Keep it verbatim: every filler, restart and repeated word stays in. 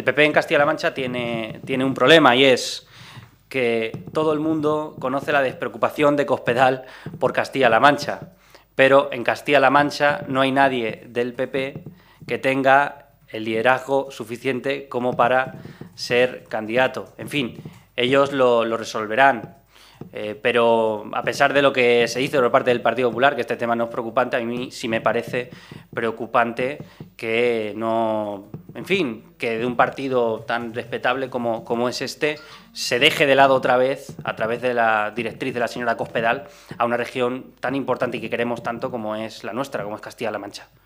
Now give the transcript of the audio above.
P P en Castilla-La Mancha tiene, tiene un problema, y es que todo el mundo conoce la despreocupación de Cospedal por Castilla-La Mancha, pero en Castilla-La Mancha no hay nadie del P P que tenga el liderazgo suficiente como para ser candidato. En fin, ellos lo, lo resolverán. Eh, pero a pesar de lo que se dice por parte del Partido Popular, que este tema no es preocupante, a mí sí me parece preocupante que no, en fin, que de un partido tan respetable como, como es este, se deje de lado otra vez, a través de la directriz de la señora Cospedal, a una región tan importante y que queremos tanto como es la nuestra, como es Castilla-La Mancha.